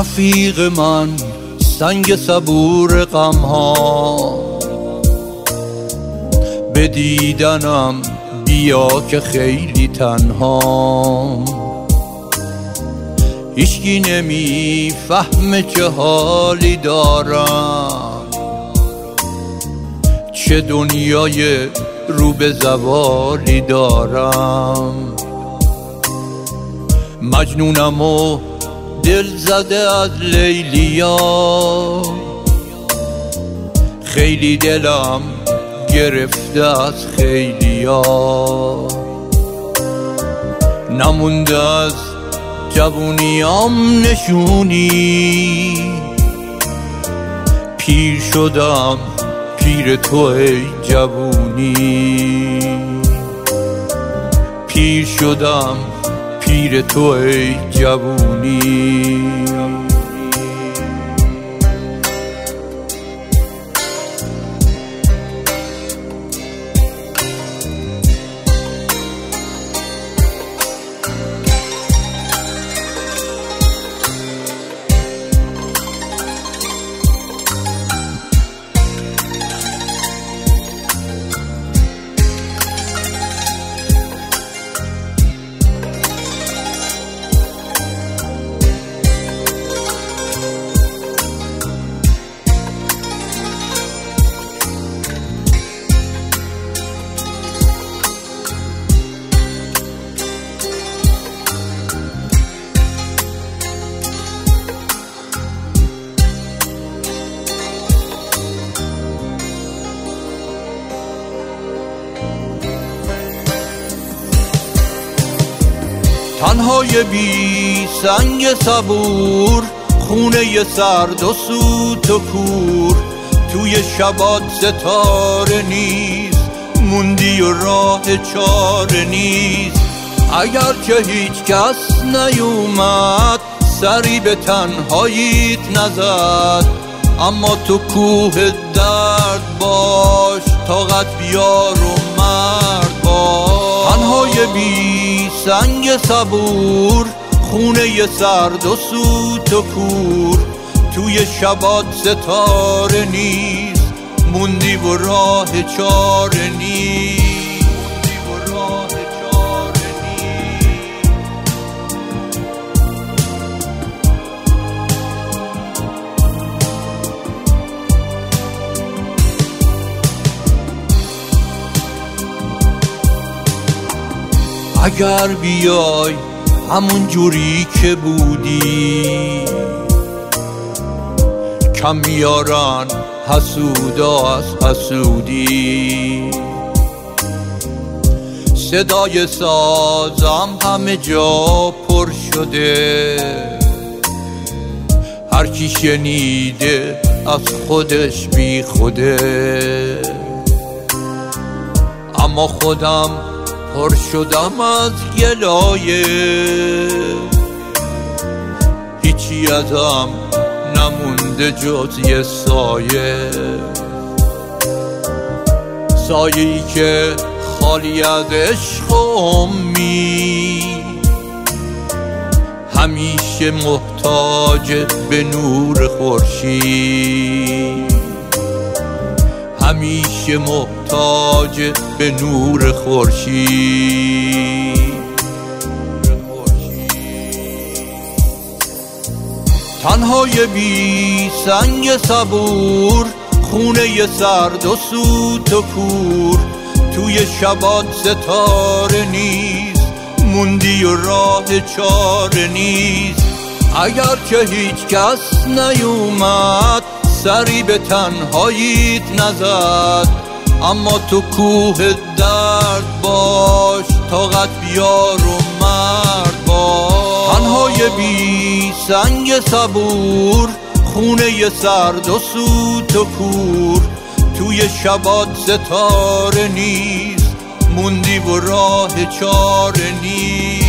رفیق من سنگ صبور غم ها، به دیدنم بیا که خیلی تنها. هیچکی نمیفهمه چه حالی دارم، چه دنیای رو به زوالی دارم. مجنونم و دل زده از لیلیا، خیلی دلم گرفته از خیلیا. نمونده از جوونیام نشونی، پیر شدم پیر تو ای جوونی. پیر شدم پیر تو ای جوونی. تنهای بی سنگ صبور، خونه سرد و سوت و کور، توی شبات ستاره نیست، موندی و راه چاره نیست. اگر که هیچ کس نیومد، سری به تنهاییت نزد، اما تو کوه درد باش، طاقت بیار و مرد باش. تنهای بی سنگ صبور، خونه سرد و سوت و کور، توی شبات ستاره نیست، موندی و راه چاره نیست. اگر بیای همون جوری که بودی، کم میارن حسودا از حسودی. صدای سازم همه جا پر شده، هر کی شنیده از خودش بی خوده. اما خودم پر شدم از گلایه، هیچی ازم نمونده جز یه سایه. سایه‌ای که خالی از عشق و امید، همیشه محتاج به نور خورشید. همیشه محتاج به نور خورشید. تنهای بی سنگ صبور، خونه سرد و سوت و کور، توی شبات ستاره نیست، موندی و راه چاره نیست. اگر که هیچ کس نیومد، سری به تنهاییت نزد، اما تو کوه درد باش، طاقت بیار و مرد باش. تنهای بی سنگ صبور، خونه سرد و سوت و کور، توی شبات ستاره نیست، موندی و راه چاره نیست.